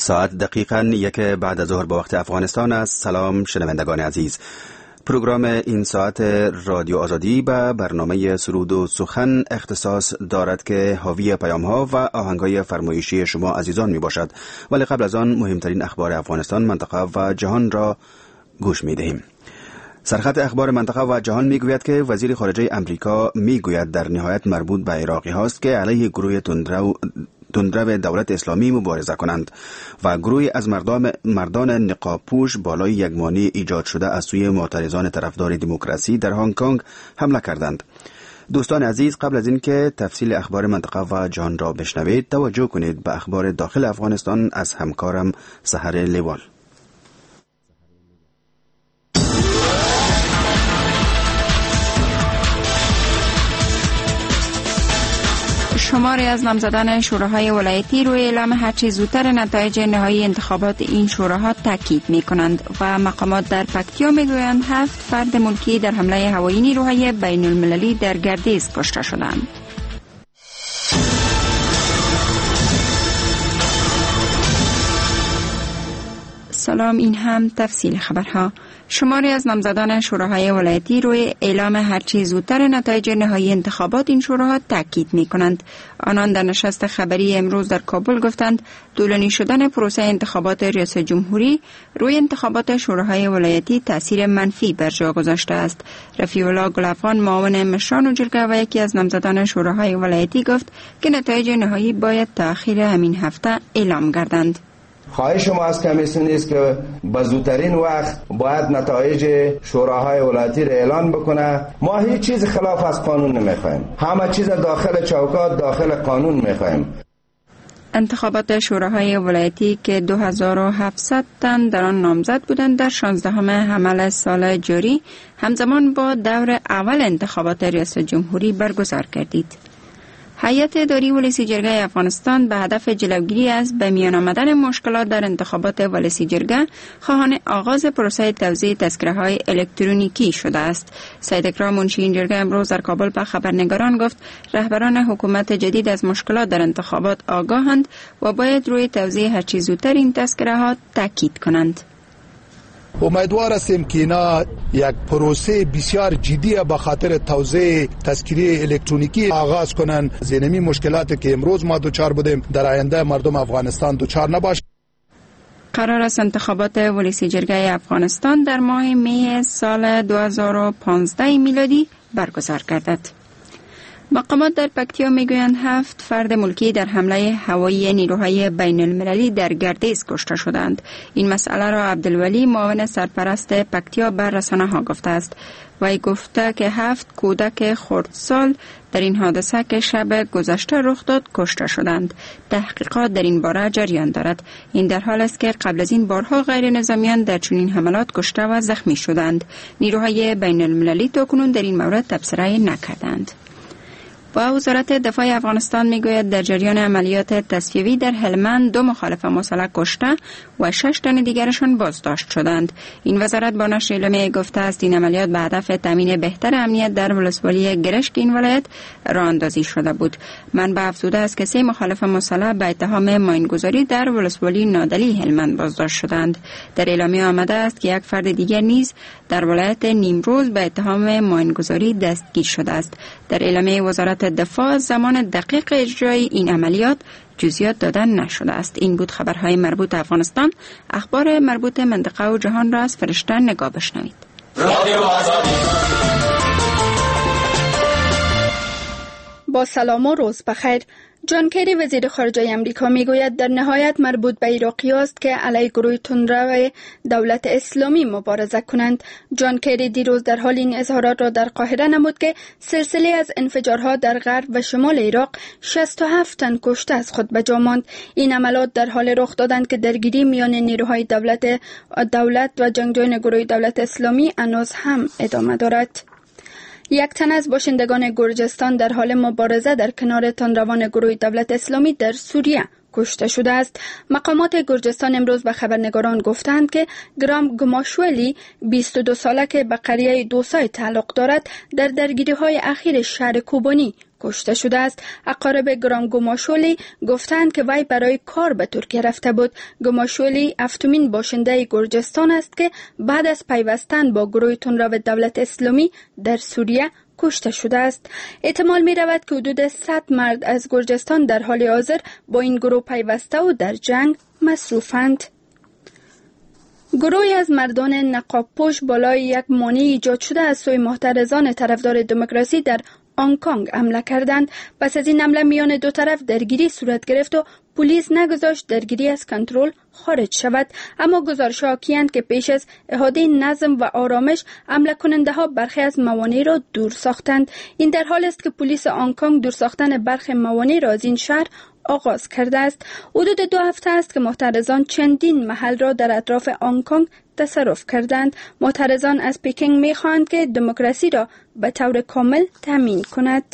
ساعت دقیقاً 1 بعد از ظهر به وقت افغانستان است. سلام شنوندگان عزیز. پروگرام این ساعت رادیو آزادی به برنامه سرود و سخن اختصاص دارد که حاوی پیام‌ها و آهنگ‌های فرمایشی شما عزیزان می باشد. ولی قبل از آن مهمترین اخبار افغانستان، منطقه و جهان را گوش می دهیم. سرخط اخبار منطقه و جهان می گوید که وزیر خارجه امریکا می گوید در نهایت مربوط به عراقی هاست که علیه گروه تندرو دولت اسلامی مبارزه کنند و گروهی از مردان نقاب پوش بالای یک مانع ایجاد شده از سوی معترضان طرفدار دموکراسی در هنگ کنگ حمله کردند. دوستان عزیز، قبل از اینکه تفصیل اخبار منطقه و جهان را بشنوید، توجه کنید به اخبار داخل افغانستان از همکارم سحر لیوال. شماری از نامزدان شوراهای ولایتی روی اعلام هرچه زودتر نتایج نهایی انتخابات این شوراها تاکید می کنند و مقامات در پکتیا می گویند 7 فرد ملکی در حمله هوایی نیروهای بین المللی در گردیز کشته شدند. سلام، این هم تفصیل خبرها. شماری از نامزدان شوراهای ولایتی روی اعلام هرچی زودتر نتایج نهایی انتخابات این شوراها تاکید می کنند. آنان در نشست خبری امروز در کابل گفتند طولانی شدن پروسه انتخابات ریاست جمهوری روی انتخابات شوراهای ولایتی تاثیر منفی بر جا گذاشته است. رفیع الله گلافان، معاون مشران و جرگه و یکی از نامزدان شوراهای ولایتی، گفت که نتایج نهایی باید تا آخر همین هفته اعلام گردند. خواهش ما از کمیسیون است که به زودترین وقت باید نتایج شوراهای ولایتی را اعلان بکنه. ما هیچ چیز خلاف از قانون نمیخوایم، همه چیز داخل چوکات داخل قانون میخوایم. انتخابات شوراهای ولایتی که 2700 تن در آن نامزد بودند در 16 حمل سال جاری همزمان با دور اول انتخابات ریاست جمهوری برگزار گردید. هیئت اداری ولسی جرگه افغانستان به هدف جلوگیری از به میان آمدن مشکلات در انتخابات ولسی جرگه خواهان آغاز پروسه توزیع تذکره‌های الکترونیکی شده است. سید اکرام منشی این جرگه امروز در کابل به خبرنگاران گفت رهبران حکومت جدید از مشکلات در انتخابات آگاهند و باید روی توزیع هرچه زودتر این تذکره‌ها تاکید کنند. امیدوار هستیم که اینا یک پروسه بسیار جدی به خاطر توزیع تذکره الکترونیکی آغاز کنن. زینمی مشکلاتی که امروز ما دوچار بودیم در آینده مردم افغانستان دوچار نباشه. قرار است انتخابات ولسی جرگه افغانستان در ماه می سال 2015 میلادی برگزار گردد. مقامات در پکتیا میگویند 7 فرد ملکی در حمله هوایی نیروهای بین المللی در گردیز کشته شدند. این مسئله را عبدالولی، معاون سرپرست پکتیا، بر رسانه‌ها گفته است. وی گفته که 7 کودک خردسال در این حادثه که شب گذشته رخ داد کشته شدند. تحقیقات در این باره جریان دارد. این در حال است که قبل از این بارها غیر نظامیان در چنین حملات کشته و زخمی شدند. نیروهای بین المللی تاکنون در این مورد تبصره نکردند. و وزارت دفاع افغانستان میگوید در جریان عملیات تصفیوی در هلمند 2 مخالف مسلح کشته و 6 تن دیگرشان بازداشت شدند. این وزارت با نشر اعلامیه گفته است این عملیات به هدف تامین بهتر امنیت در ولسوالی گرشک این ولایت راه اندازی شده بود. منبع افزوده است که 3 مخالف مسلح به اتهام ماینگذاری در ولسوالی نادلی هلمند بازداشت شدند. در اعلامیه آمده است که یک فرد دیگر نیز در ولایت نیمروز به اتهام ماینگذاری دستگیر شده است. در اعلامیه وزارت دفاع زمان دقیق اجرای این عملیات جزئیات دادن نشده است. این بود خبرهای مربوط افغانستان. اخبار مربوط منطقه و جهان را از فرشته نگاه بشنوید. با سلام و روز بخیر. جان کری وزیر خارجه امریکا میگوید در نهایت مربوط به عراقی است که علیه گروه تندرو دولت اسلامی مبارزه کنند. جان کری دیروز در حال این اظهارات را در قاهره نمود که سلسله از انفجارها در غرب و شمال عراق 67 تن کشته از خود به جا ماند. این عملیات در حال رخ دادند که درگیری میان نیروهای دولت و جنگجویان گروه دولت اسلامی هنوز هم ادامه دارد. یک تن از باشندگان گرجستان در حال مبارزه در کنار تندروان گروه دولت اسلامی در سوریه کشته شده است. مقامات گرجستان امروز به خبرنگاران گفتند که گرام گماشولی 22 ساله که به قریه دوسای تعلق دارد در درگیری‌های اخیر شهر کوبانی کشته شده است. اقارب گرام گوماشولی گفتند که وی برای کار به ترکیه رفته بود. گوماشولی هفتمین باشنده گرجستان است که بعد از پیوستن با گروه تندرو دولت اسلامی در سوریه کشته شده است. احتمال می رود که حدود 100 مرد از گرجستان در حال حاضر با این گروه پیوسته و در جنگ مصروفند. گروهی از مردان نقاب‌پوش بالای یک مانع ایجاد شده از سوی معترضان طرفدار دموکراسی در هنگ کنگ حمله کردند. پس از این حمله میان دو طرف درگیری صورت گرفت و پلیس نگذاشت درگیری از کنترل خارج شود. اما گزارش‌ها حاکی‌اند که پیش از احاطه نظم و آرامش حمله کننده ها برخی از موانع را دور ساختند. این در حال است که پلیس هنگ کنگ دور ساختن برخی موانع را از این شهر آغاز کرده است. حدود 2 هفته است که معترضان چندین محل را در اطراف هنگ کنگ تصرف کردند. معترضان از پکینگ می‌خواهند که دموکراسی را به طور کامل تامین کند.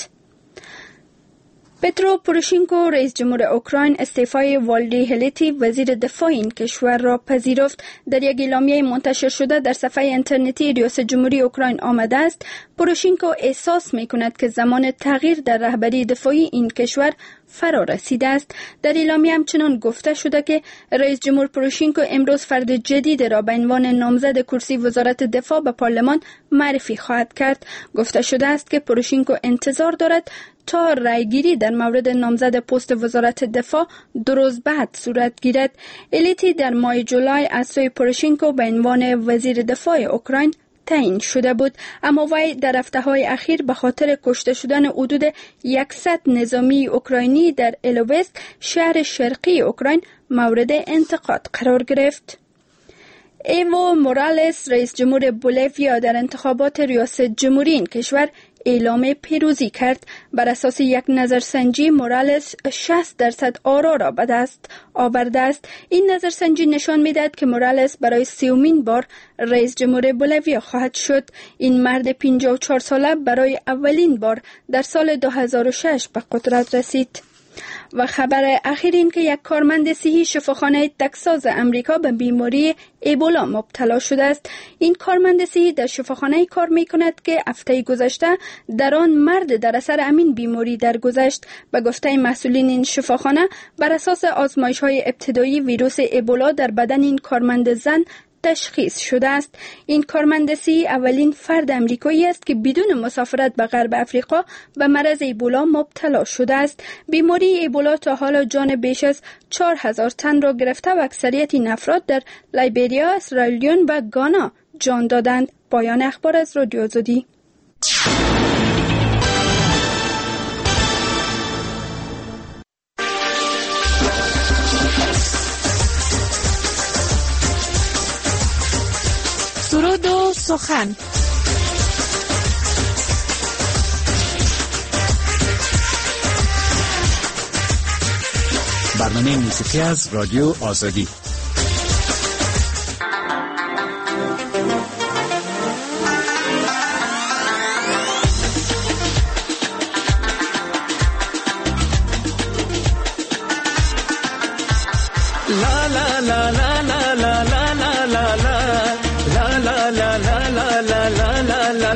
پترو پوروشینکو رئیس جمهور اوکراین استعفای والدی هلیتی وزیر دفاع این کشور را پذیرفت. در یک اعلامیه منتشر شده در صفحه اینترنتی ریاست جمهوری اوکراین آمده است پوروشینکو احساس می‌کند که زمان تغییر در رهبری دفاعی این کشور فرا رسیده است. در اعلامیه همچنان گفته شده که رئیس جمهور پوروشینکو امروز فرد جدید را به عنوان نامزد کرسی وزارت دفاع به پارلمان معرفی خواهد کرد. گفته شده است که پوروشینکو انتظار دارد تا رأیگیری در مورد نامزد پست وزارت دفاع 2 روز بعد صورت گیرد. الیتی در ماه جولای از سوی پوروشینکو به عنوان وزیر دفاع اوکراین تعیین شده بود، اما وی در هفته‌های اخیر به خاطر کشته شدن حدود 100 نظامی اوکراینی در الوویسک شهر شرقی اوکراین مورد انتقاد قرار گرفت. ایو مورالس رئیس جمهور بولیویا در انتخابات ریاست جمهوری این کشور اعلام پیروزی کرد. بر اساس یک نظرسنجی مورالس 60% آرا را به دست آورده است. این نظرسنجی نشان می‌دهد که مورالس برای 30مین بار رئیس جمهور بولیویا خواهد شد. این مرد 54 ساله برای اولین بار در سال 2006 به قدرت رسید. و خبر اخیر این که یک کارمند صحی شفاخانه تکساس امریکا به بیماری ایبولا مبتلا شده است. این کارمند صحی در شفاخانه کار می کند که هفته گذشته در آن مرد در اثر همین بیماری درگذشت. به گفته مسئولین این شفاخانه بر اساس آزمایش‌های ابتدایی ویروس ایبولا در بدن این کارمند زن تشخیص شده است. این کارمند صحی اولین فرد امریکایی است که بدون مسافرت به غرب افریقا به مرض ایبولا مبتلا شده است. بیماری ایبولا تا حالا جان بیش از 4000 تن را گرفته و اکثریت این افراد در لایبریا، سیرالیون و گانا جان دادند. پایان اخبار از رادیو آزادی. سرود و سخن. برنامه موسیقی از رادیو آزادی. لا لا لا لا لا لا لا لا لا لا لا لا لا لا لا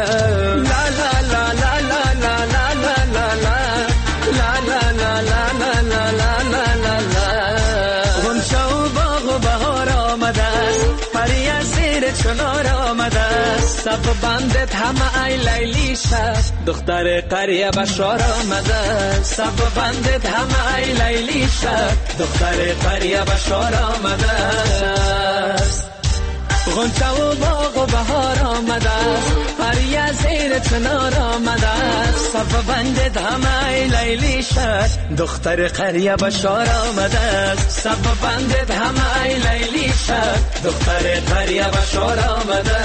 چنار آمده سب بندت همه ای لیلی شد دختر قریه بشار آمده سب بندت همه ای لیلی شد دختر قریه بشار آمده غنچه و باغ و بهار آمده قریه زیر چنار آمده سب بندت همه ای لیلی شد دختر قریه بشار آمده سب بندت همه ای لیلی شد دختر قریه بشار آمده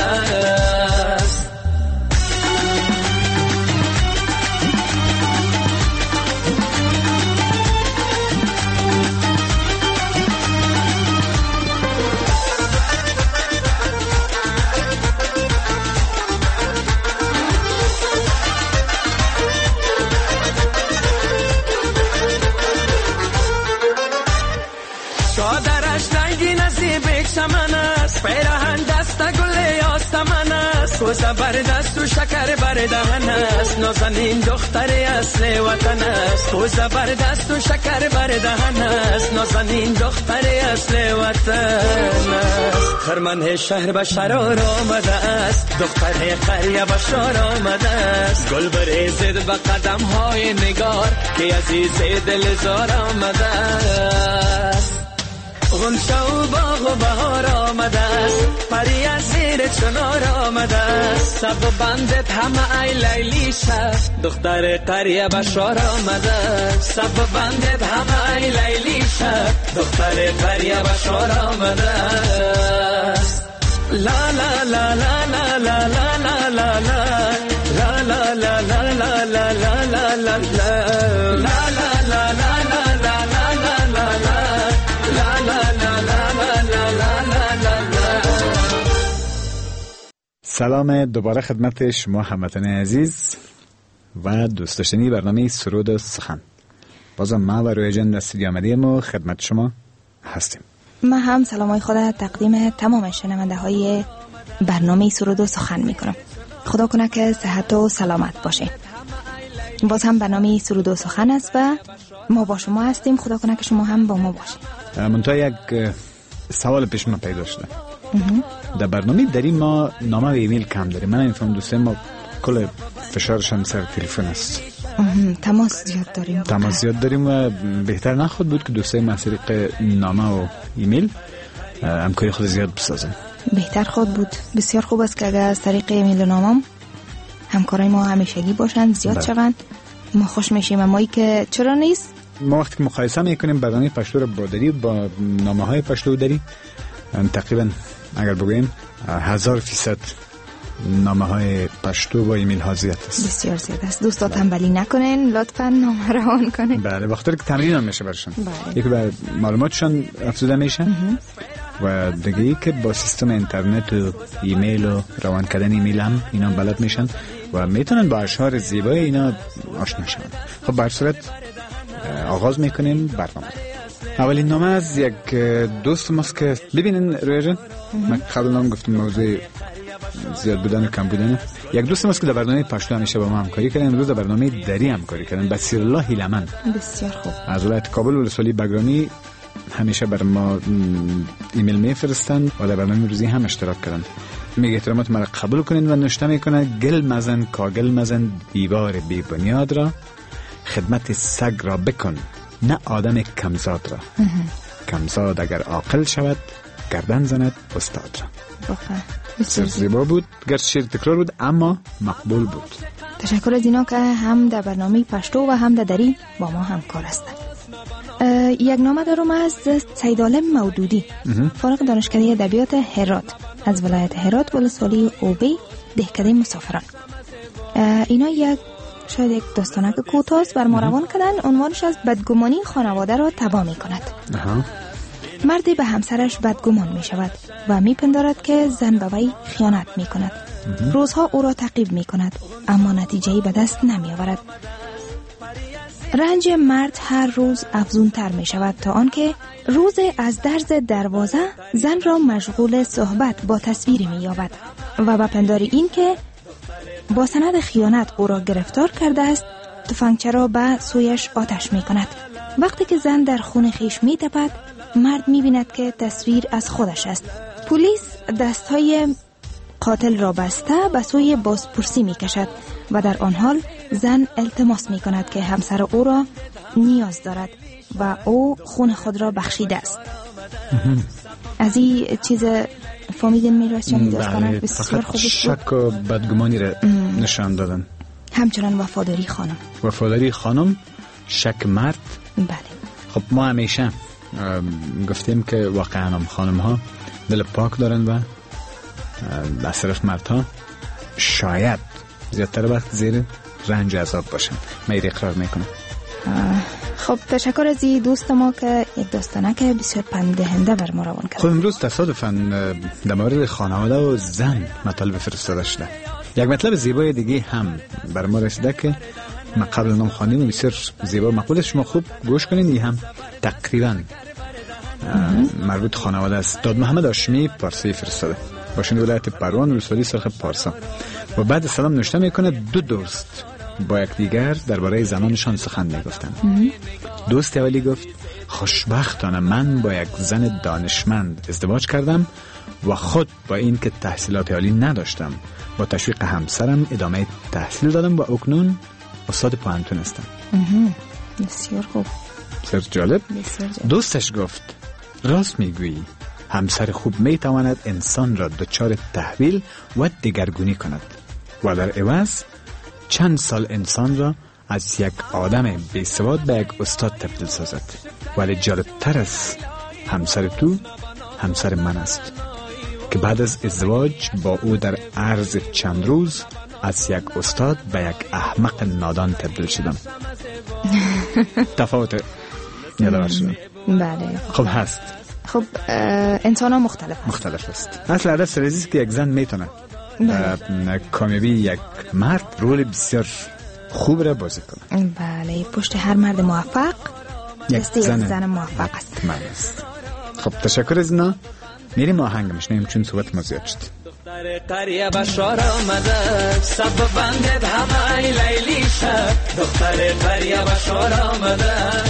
پیراهن دست گل یاستمن است و زبردست و شکر بردهن است نازنین دختر اصل وطن است و زبردست و شکر بردهن است نازنین دختر اصل وطن است خرمن شهر بشار آمده است دختر قریه بشار آمده است گل بریزد به قدم های نگار که عزیز دلزار آمده است غنچه و باغ و بهار آمده است پری از زیر چنار آمده است سب بندت همه ای لیلی شد دختر قریه بشار آمده است سب بندت همه ای لیلی شد دختر قریه بشار آمده است لا لا لا لا لا لا لا لا لا لا لا لا لا لا لا لا لا لا لا سلام دوباره خدمت شما هموطنان عزیز و دوست داشتنی برنامه سرود و سخن. بازم ما و روی جان استودیو آمدیم و خدمت شما هستیم. من هم سلامای خود تقدیم تمام شنونده های برنامه سرود و سخن میکنم. خدا کنه که صحت و سلامت باشه. باز هم برنامه سرود و سخن است و ما با شما هستیم. خدا کنه که شما هم با ما باشید. منتها یک سوال پیش من پیدا شده. در برنامه داریم ما نامه و ایمیل کم داریم. من اینفهم دوستان ما کل فشارشان سر تلفن است. تماس زیاد داریم و بهتر نخود بود که دوستای ما از طریق نامه و ایمیل همکاری خود زیاد بسازن. بهتر خود بود. بسیار خوب است که اگر از طریق ایمیل و نامه همکارای ما همیشگی باشن زیاد شوند ما خوش میشیم. اما ای که چرا نیست؟ ما وقتی که مقایسه میکنیم برنامه پشتو رو با نامه های پشتو داری تقریبا اگر بگویم 1000% نامه های پشتو و ایمیل ها زیاد است. بسیار زیاد است. دوستا تنبلی نکنین، لطفاً نامه روان کنین. بله وقتی که تمرین هم میشه برشون. یکی بر معلوماتشون افزوده میشه و دیگه ای که با سیستم اینترنت و ایمیل و روان کردن ایمیل هم اینا بلد میشن و میتونن با اشعار زیبای اینا آشنا شون. خب به هر صورت آغاز میکنیم برنامه. اولین نامه از یک دوست ماست که ببینین روی جان من قبل نام گفتم موضوع زیاد بودن و کم بودن. یک دوست ماست که در برنامه پشتو همیشه با ما همکاری کردن. امروز در برنامه دری همکاری کردن. بصیرالله هیلمن. بسیار خوب. از ولایت کابل ولسوالی بگرامی همیشه بر ما ایمیل میفرستن و در برنامه روزی هم اشتراک کردن. میگه احترامات مرا قبول کنین و نوشته میکنه گل مزن کاگل مزن دیوار بی بنیاد را خدمت سگ را بکن نه آدم کمزاد را. کمزاد اگر عاقل شود گردن زند استاد را. بسیار زیبا بود. گرچه شعر تکرار بود اما مقبول بود. تشکر از اینا که هم در برنامه پشتو و هم در دری با ما همکار هستند. یک نامه دارم از سیدعالم مودودی فارغ دانشکده ادبیات هرات از ولایت هرات ولسوالی اوبی دهکده مسافران. اینا شاید یک داستانک کوتاه بر ما روان کردن. عنوانش از بدگمانی خانواده را تباه می کند. مردی به همسرش بدگمان می شود و می پندارد که زن به وی خیانت می کند. روزها او را تعقیب می کند اما نتیجه‌ای به دست نمی آورد. رنج مرد هر روز افزونتر می شود تا آنکه روز از درز دروازه زن را مشغول صحبت با تصویری می یابد و به پندار این که با سند خیانت او را گرفتار کرده است تفنگچه را به سویش آتش می کند. وقتی که زن در خون خیش می تپد مرد می بیند که تصویر از خودش است. پلیس دستهای قاتل را بسته به سوی بازپرسی می کشد و در آن حال زن التماس می کند که همسر او را نیاز دارد و او خون خود را بخشیده است. از این چیز فهمیدین میراثیان داستانه بسیار خوب بود. شک و بدگمانی را نشان دادن. همچنان وفاداری خانم شک مرد. بله. خب ما همیشه گفتیم که واقعا خانم ها دل پاک دارن و از طرف مردها شاید زیادتر وقت زیر رنج عذاب باشن. من اقرار میکنم. خب تشکر از این دوست ما که یک داستانه که بسیار پندهنده بر ما روان کرد. خب امروز تصادفاً در مورد خانواده و زن مطالب فرستاده شده. یک مطلب زیبای دیگه هم بر ما رسیده که ما قبل نام خواندیم بسیار زیبا مقبول است. شما خوب گوش کنین. این هم تقریباً مربوط خانواده است. داد محمد هاشمی پارسی فرستاده. باشند ولایت پروان ولسوالی سرخ پارسا. و بعد سلام نوشته میکنه دو دوست با یکدیگر درباره زنانشان سخن میگفتند. دوست اولی گفت خوشبختانه من با یک زن دانشمند ازدواج کردم و خود با این که تحصیلات عالی نداشتم با تشویق همسرم ادامه تحصیل دادم و اکنون استاد پوهنتون هستم. بسیار خوب. بسیار جالب. دوستش گفت راست میگویی، همسر خوب میتواند انسان را دچار تحویل و دگرگونی کند و در عوض چند سال انسان را از یک آدم بیسواد به یک استاد تبدیل سازد. ولی جالبتر از همسر تو همسر من است که بعد از ازدواج با او در عرض چند روز از یک استاد به یک احمق نادان تبدیل شدم. تفاوت یادآور شدم. بله. خب هست. خب انسان ها مختلف است. اصل هدف سرزی است که یک زن میتونه کامیابی یک مرد رول بسیار خوب را بازی کنه. بله، پشت هر مرد موفق یک زن موفق است. خب تشکر از اینا. میریم آهنگ میشنیم چون صحبت ما زیاد شد. دختر قریه بشار آمده سب بندت همه لیلی شد. دختر قریه بشار آمده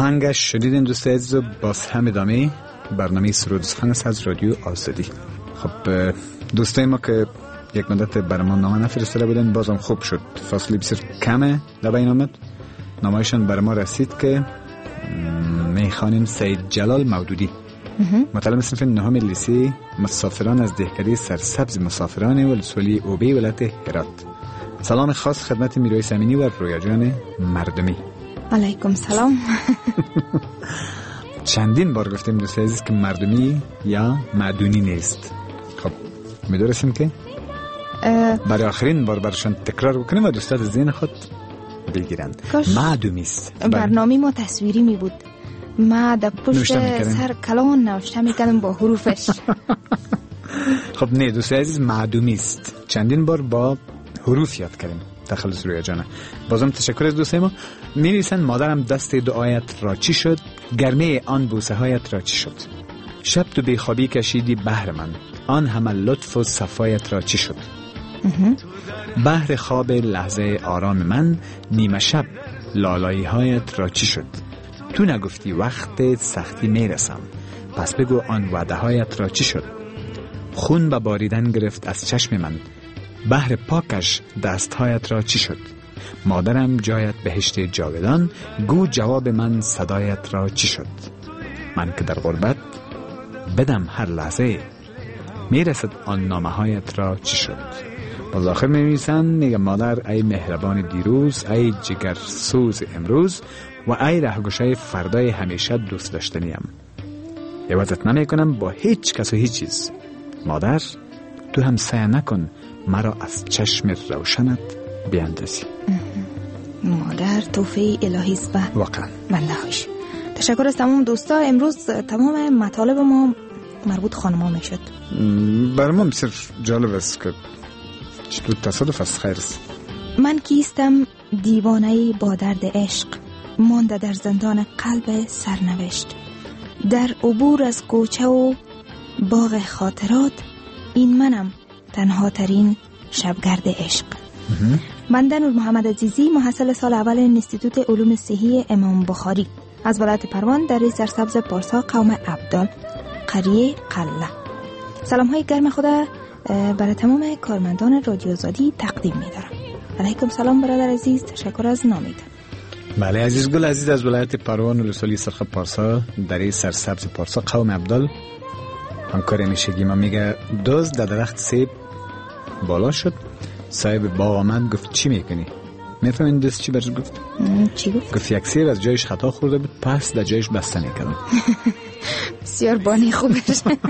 آهنگش شدیدین دوست عزیز و باز هم ادامه برنامه سرود سخن است از رادیو آزادی. خب دوستای ما که یک مدت برام نامه نفرستاده بودن بازم خوب شد، فاصله بسیار کمه در بین آمد، نامه‌شان بر ما رسید که میخوانیم سید جلال مودودی مطالب صنف نهم لیسه مسافران از دهکده سرسبز مسافران ولسوالی اوبی ولایت هرات. سلام خاص خدمت میروی سمینی و رویا جان مردمی. علیکم سلام. چندین بار گفتیم دوست عزیز که مردمی یا معدونی نیست. خب میدونستیم که برای آخرین بار برشان تکرار بکنیم و دوستات ذهن خود بگیرند. معدومی است. برنامه ما تصویری می بود، ما در پشت سر کلان نوشته میکردم با حروفش. خب نه دوست عزیز، معدومی است. چندین بار با حروف یاد کردیم. تخلص رویا جانه. بازم تشکر از دوستای ما. می نویسند مادرم دست دعایت را چی شد، گرمه آن بوسه هایت را چی شد، شب تو بیخوابی کشیدی بهر من، آن همه لطف و صفایت را چی شد، بهر خواب لحظه آرام من، نیمه شب لالایی هایت را چی شد، تو نگفتی وقت سختی میرسم، پس بگو آن وعده هایت را چی شد، خون به باریدن گرفت از چشم من، بهر پاکش دستهایت را چی شد، مادرم جایت بهشت جاودان، گو جواب من صدایت را چی شد، من که در غربت بدم هر لحظه، میرسد آن نامه هایت را چی شد. باز آخر می‌نویسن میگه مادر ای مهربان دیروز، ای جگر سوز امروز و ای رهگشای فردای همیشه دوست داشتنیم، عوضت نمی کنم با هیچ کس و هیچ چیز، مادر تو هم سعی نکن مرا از چشم روشنت بیاندازی. مادر توفیق الهی است به واقعا بنده هاش. تشکر از تمام دوستا. امروز تمام مطالب ما مربوط خانم‌ها میشد. برای ما بسیار جالب است که چطور تصادف است. خیر است. من کیستم دیوانه با درد عشق، مانده در زندان قلب سرنوشت، در عبور از کوچه و باغ خاطرات، این منم تنها ترین شبگرد عشق. بنده نور محمد عزیزی، محصل سال اول انستیتوت علوم صحی امام بخاری از ولایت پروان در سرسبز پارسا قوم عبدال قریه قله. سلام های گرم خود برای تمام کارمندان رادیو آزادی تقدیم می‌دارم. علیکم سلام برادر عزیز، تشکر از نامید. بله عزیز گل عزیز از ولایت پروان ولسوالی سرخ پارسا در سرسبز پارسا قوم عبدال همکار همیشگی ما میگه دوز در درخت سیب بالا شد، صاحب باغ آمد گفت چی میکنی؟ میفهمین دوست چی برش گفت؟ چی گفت؟ گفت یک سیب از جایش خطا خورده بود، پس در جایش بسته میکردم. بسیار بانی خوبه.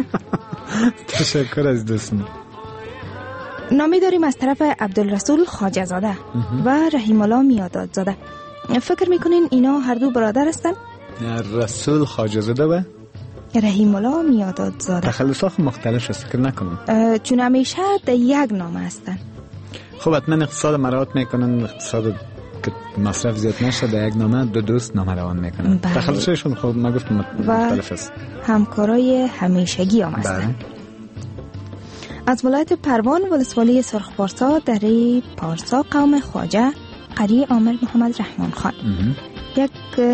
تشکر از دوستم. نامی داریم از طرف عبدالرسول خواجه زاده و رحیم الله میاداد زاده. فکر میکنین اینا هر دو برادر هستن؟ رسول خواجه زاده و رحیم الله میاداد زاده تخلصات مختلف است، فکر نکنم، چون همیشه در یک نامه هستن. خب حتما اقتصاد مراعات میکنن، اقتصاد که مصرف زیاد نشه در یک نامه دو دوست نامه روان میکنن. تخلصشون خب ما گفتم مختلف است. همکارای همیشگی هم هستن. بله. از ولایت پروان ولسوالی سرخ پارسا در پارسا قوم خواجه قریه عامر محمد رحمان خان یک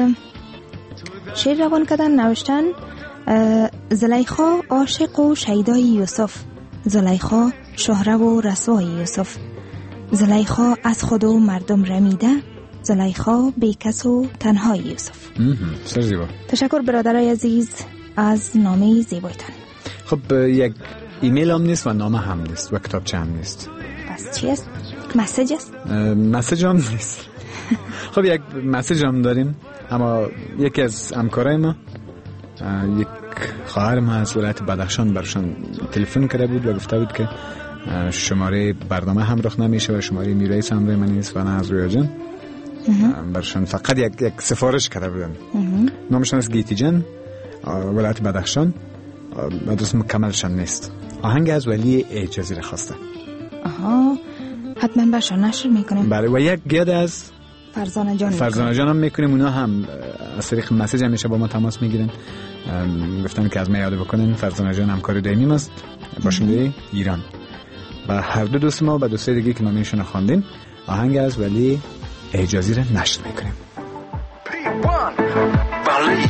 شعر روان کردن، نوشتن زلیخا عاشق و شیدای یوسف، زلیخا شهره و رسوای یوسف، زلیخا از خود و مردم رمیده، زلیخا بیکس و تنهای یوسف. سر زیبا. تشکر برادرای عزیز از نامه زیبایتان. خب یک ایمیل هم نیست و نامه هم نیست و کتابچه هم نیست. پس چی است؟ مسیج است؟ مسیج هم نیست. خب یک مسیج هم داریم، اما یکی از همکارای ما، یک خواهر ما از ولایت بدخشان برشان تلفن کرده بود و گفته بود که شماره برنامه همراه نمیشه و شماره میرایس هم من نیست و نه از رویا جان. برشان فقط یک سفارش کرده بودن. نامشان از گیتی جان، ولایت بدخشان، مدرس مکملشان نیست. آهنگ از ولی اجازی را خواسته. آها، حتما برشان نشر میکنیم. بله، و یک گید از فرزانه جان هم میکنیم. اونا هم از طریق مسیج همیشه با ما تماس میگیرن، گفتن که از ما یاد بکنن. فرزانه جان همکار دائمی است باشنده ایران. و هر دو دوست ما و دوستای دیگه که نامشون رو خواندیم آهنگ از ولی اجازی را نشر میکنیم. Mali.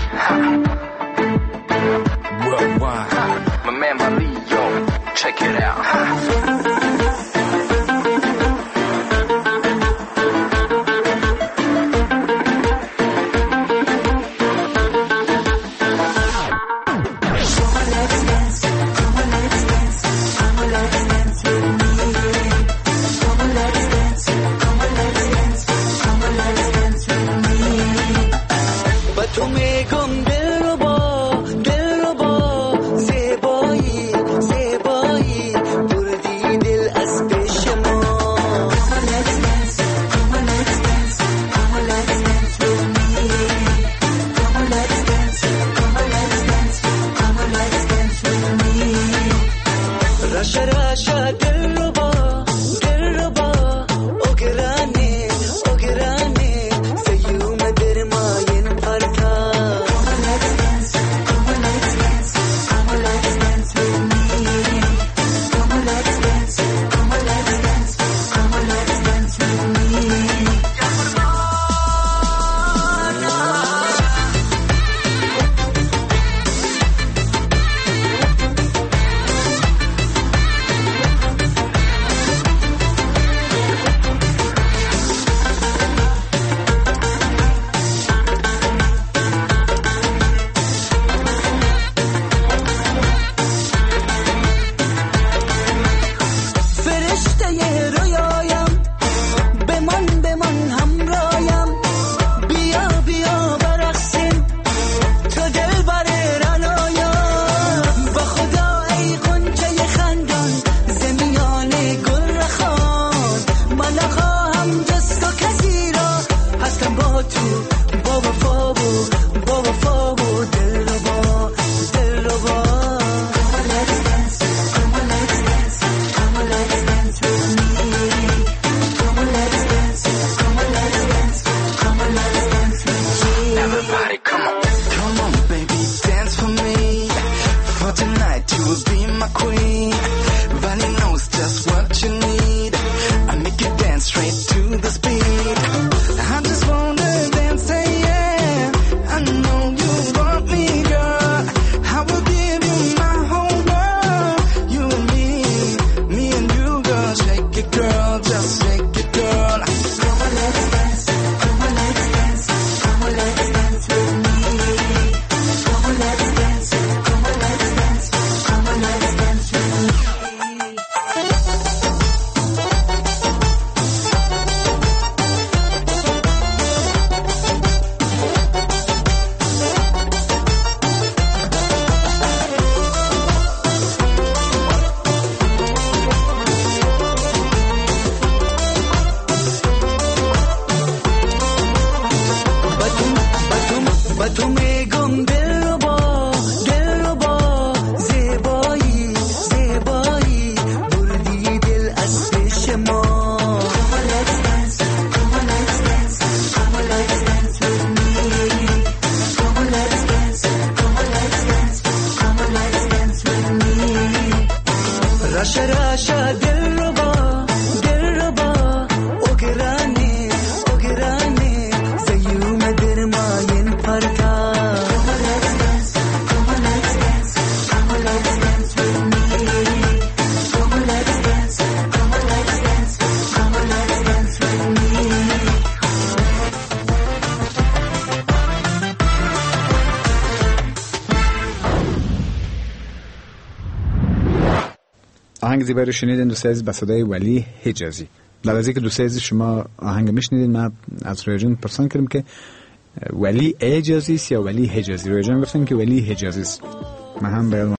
Worldwide. My man Mali, yo, check it out. آهنگ زیبایی رو شنیدین دوست عزیز با صدای ولی حجازی. بعد از اینکه دوست عزیز شما آهنگ میشنیدین من از روی جان پرسان کردم که ولی حجازی است یا ولی حجازی. روی جان گفتن که ولی حجازی است. من هم